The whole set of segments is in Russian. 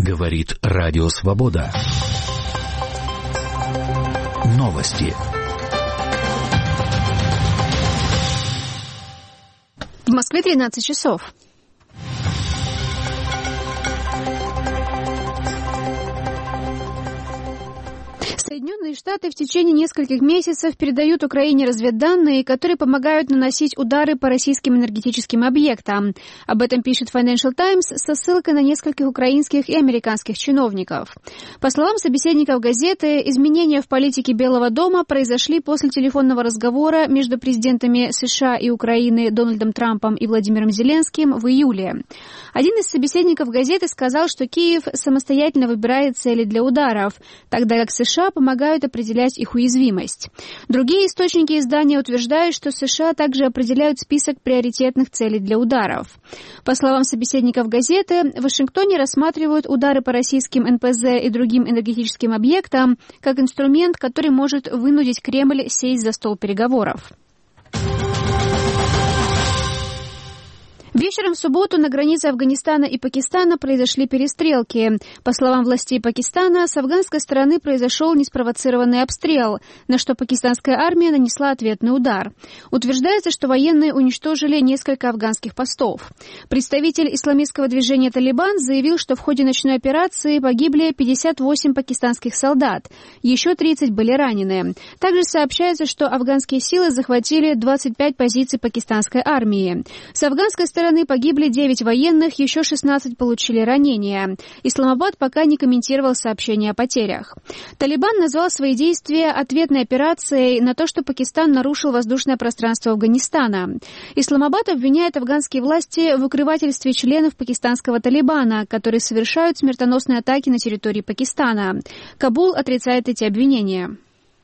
Говорит Радио Свобода. Новости. В Москве 13 часов. Соединенные Штаты в течение нескольких месяцев передают Украине разведданные, которые помогают наносить удары по российским энергетическим объектам. Об этом пишет Financial Times со ссылкой на нескольких украинских и американских чиновников. По словам собеседников газеты, изменения в политике Белого дома произошли после телефонного разговора между президентами США и Украины Дональдом Трампом и Владимиром Зеленским в июле. Один из собеседников газеты сказал, что Киев самостоятельно выбирает цели для ударов, тогда как США помогают определять их уязвимость. Другие источники издания утверждают, что США также определяют список приоритетных целей для ударов. По словам собеседников газеты, в Вашингтоне рассматривают удары по российским НПЗ и другим энергетическим объектам как инструмент, который может вынудить Кремль сесть за стол переговоров. Вечером в субботу на границе Афганистана и Пакистана произошли перестрелки. По словам властей Пакистана, с афганской стороны произошел неспровоцированный обстрел, на что пакистанская армия нанесла ответный удар. Утверждается, что военные уничтожили несколько афганских постов. Представитель исламистского движения «Талибан» заявил, что в ходе ночной операции погибли 58 пакистанских солдат, еще 30 были ранены. Также сообщается, что афганские силы захватили 25 позиций пакистанской армии. С афганской стороны погибли 9 военных, еще 16 получили ранения. Исламабад пока не комментировал сообщения о потерях. Талибан назвал свои действия ответной операцией на то, что Пакистан нарушил воздушное пространство Афганистана. Исламабад обвиняет афганские власти в укрывательстве членов пакистанского Талибана, которые совершают смертоносные атаки на территории Пакистана. Кабул отрицает эти обвинения.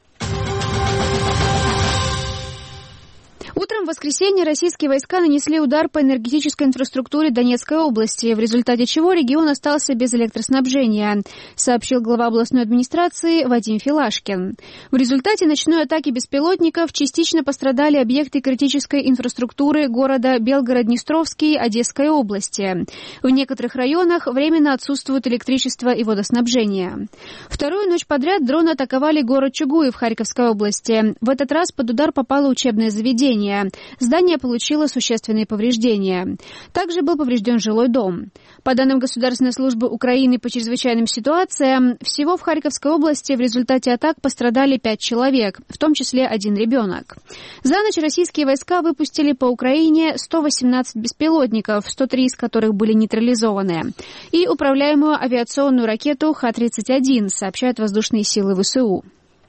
Утром в воскресенье российские войска нанесли удар по энергетической инфраструктуре Донецкой области, в результате чего регион остался без электроснабжения, сообщил глава областной администрации Вадим Филашкин. В результате ночной атаки беспилотников частично пострадали объекты критической инфраструктуры города Белгород-Днестровский Одесской области. В некоторых районах временно отсутствует электричество и водоснабжение. Вторую ночь подряд дроны атаковали город Чугуев Харьковской области. В этот раз под удар попало учебное заведение. Здание получило существенные повреждения. Также был поврежден жилой дом. По данным Государственной службы Украины по чрезвычайным ситуациям, всего в Харьковской области в результате атак пострадали 5 человек, в том числе 1 ребенок. За ночь российские войска выпустили по Украине 118 беспилотников, 103 из которых были нейтрализованы, и управляемую авиационную ракету Х-31, сообщают воздушные силы ВСУ.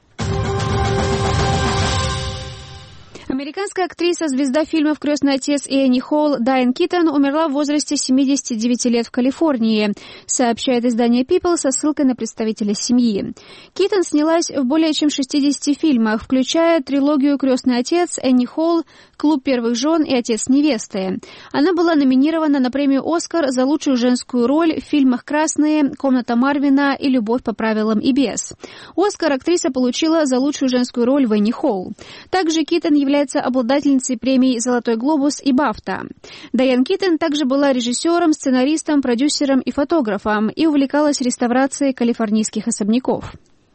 Американская актриса, звезда фильмов «Крестный отец» и Энни Холл Дайан Китон умерла в возрасте 79 лет в Калифорнии, сообщает издание People со ссылкой на представителя семьи. Китон снялась в более чем 60 фильмах, включая трилогию «Крестный отец», Энни Холл, «Клуб первых жен» и «Отец невесты». Она была номинирована на премию «Оскар» за лучшую женскую роль в фильмах «Красные», «Комната Марвина» и «Любовь по правилам и без». «Оскар» актриса получила за лучшую женскую роль в Энни Холл. Также Китон является обладательницей премий «Золотой глобус» и «Бафта». Дайан Китон также была режиссером, сценаристом, продюсером и фотографом и увлекалась реставрацией калифорнийских особняков.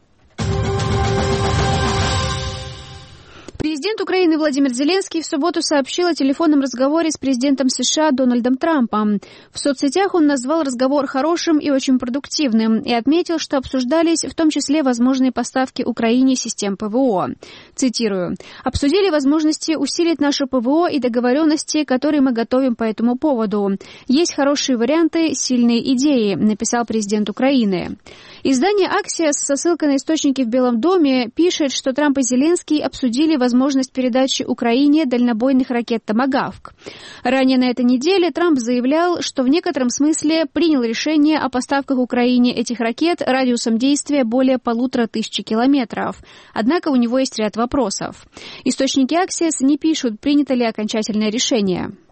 Президент Украины Владимир Зеленский в субботу сообщил о телефонном разговоре с президентом США Дональдом Трампом. В соцсетях он назвал разговор хорошим и очень продуктивным и отметил, что обсуждались в том числе возможные поставки Украине систем ПВО. Цитирую: «Обсудили возможности усилить наше ПВО и договоренности, которые мы готовим по этому поводу. Есть хорошие варианты, сильные идеи», написал президент Украины. Издание «Аксиос» со ссылкой на источники в Белом доме пишет, что Трамп и Зеленский обсудили возможность передачи Украине дальнобойных ракет «Томагавк». Ранее на этой неделе Трамп заявлял, что в некотором смысле принял решение о поставках Украине этих ракет радиусом действия более 1500 километров. Однако у него есть ряд вопросов. Источники «Аксиос» не пишут, принято ли окончательное решение.